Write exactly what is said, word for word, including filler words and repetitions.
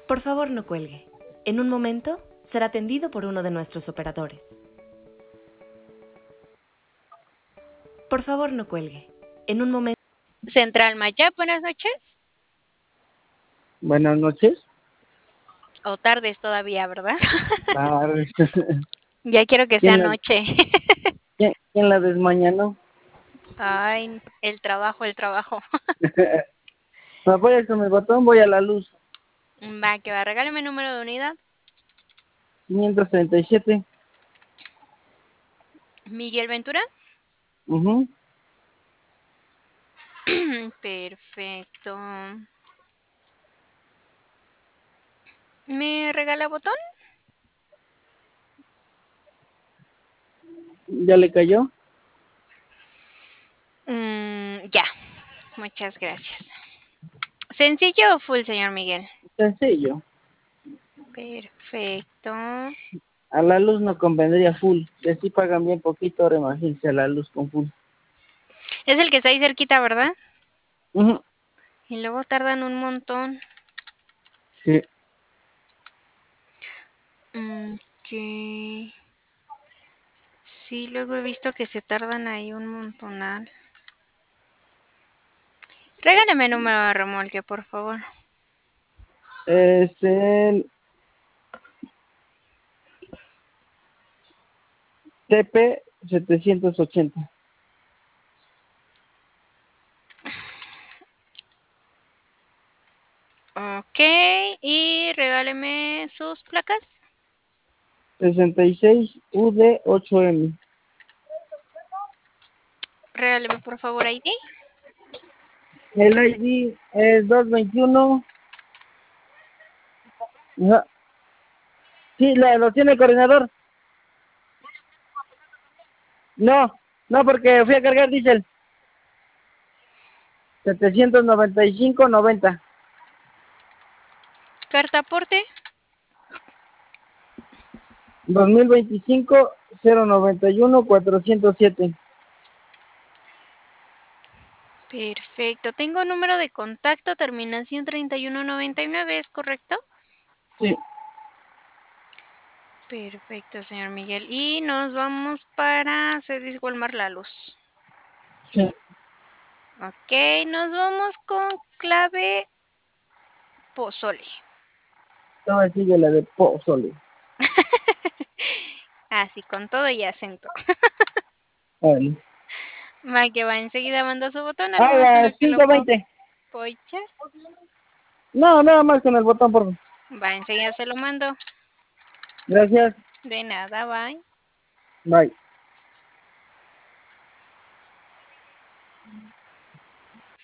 Por favor, no cuelgue. En un momento será atendido por uno de nuestros operadores. Por favor, no cuelgue. En un momento... Central Maya, buenas noches. Buenas noches. O tardes todavía, ¿verdad? Tardes. Ya quiero que sea ¿Quién la, noche. ¿quién, quién la desmañanó? Ay, el trabajo, el trabajo. Me apoyas con el botón, voy a la luz. Va, que va, regáleme el número de unidad. quinientos treinta y siete. Miguel Ventura. Uh-huh. Perfecto. ¿Me regala botón? ¿Ya le cayó? Mm, ya. Muchas gracias. ¿Sencillo o full, señor Miguel? Sencillo. Perfecto. A la luz no convendría full. Y así pagan bien poquito, ahora imagínense a la luz con full. Es el que está ahí cerquita, ¿verdad? Uh-huh. Y luego tardan un montón. Sí. Mm, ok. Sí, luego he visto que se tardan ahí un montonal. Regálame el número de remolque, por favor. Es el T P setecientos ochenta. Ok, y regáleme sus placas. sesenta y seis U D ocho M. Regáleme, por favor, I D. El I D es doscientos veintiuno. Ajá. Sí, la, lo tiene el coordinador. No, no, porque fui a cargar diésel. setecientos noventa y cinco noventa. Carta aporte. dos mil veinticinco cero noventa y uno cuatrocientos siete. Perfecto. Tengo número de contacto, terminación treinta y uno noventa y nueve, ¿es correcto? Sí. Perfecto, señor Miguel. Y nos vamos para Service Walmart La Luz. Sí. Ok, nos vamos con clave pozole. No, sigue la de Pozole. Así, con todo y acento. Vale. Va, que va, enseguida manda su botón, algo Ah, más en lo las que lo puedo cinco veinte. apoyar. No, nada más con el botón, por favor. Va, enseguida se lo mando. Gracias. De nada, bye. Bye.